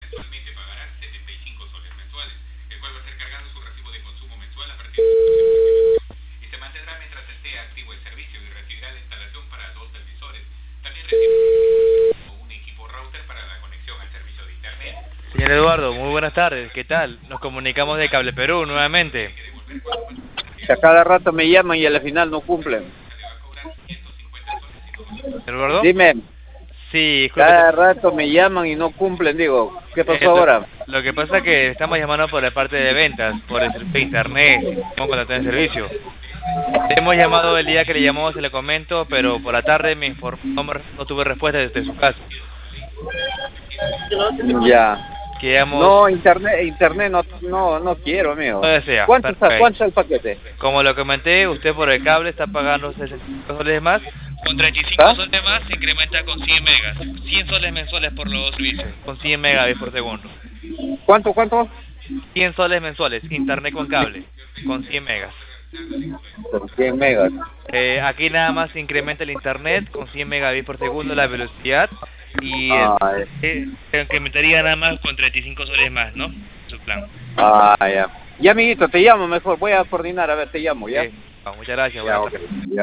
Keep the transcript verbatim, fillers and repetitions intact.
Actualmente pagará setenta y cinco soles mensuales, el cual va a ser cargado su recibo de consumo mensual a partir de su próxima y se mantendrá mientras esté activo el servicio y recibirá la instalación para dos televisores. También recibirá un equipo router para la conexión al servicio de internet. Señor Eduardo, muy buenas tardes, ¿qué tal? Nos comunicamos de Cable Perú nuevamente. Que a cada rato me llaman y al final no cumplen. ¿Señor Eduardo? Dime, Sí, disculpe. cada rato me llaman y no cumplen, digo, ¿qué pasó Eh, lo, ahora? lo que pasa es que estamos llamando por la parte de ventas, por el servicio de internet, cómo contratar el servicio. Le hemos llamado el día que le llamamos, se le comento, pero por la tarde me informó, no tuve respuesta desde su casa. Ya. Quedamos, No, internet, internet no, no, no quiero, amigo. no desea. ¿Cuánto está, Perfecto. cuánto es el paquete? Como lo comenté, usted por el cable está pagando sesenta y cinco soles más. Con treinta y cinco ¿Ah? soles más se incrementa con cien megas. cien soles mensuales por los dos servicios, con cien megabits por segundo. ¿Cuánto, cuánto? cien soles mensuales, internet con cable, con cien megas. Por cien megas. Eh, aquí nada más se incrementa el internet con cien megabits por segundo la velocidad y Ah, eh, eh, se incrementaría nada más con treinta y cinco soles más, ¿no? Su plan. Ah, ya. Ya, amiguito, te llamo mejor. Voy a coordinar, a ver, te llamo, ¿ya? Ok. Ah, muchas gracias, Ya, buenas ok. tardes. Ya.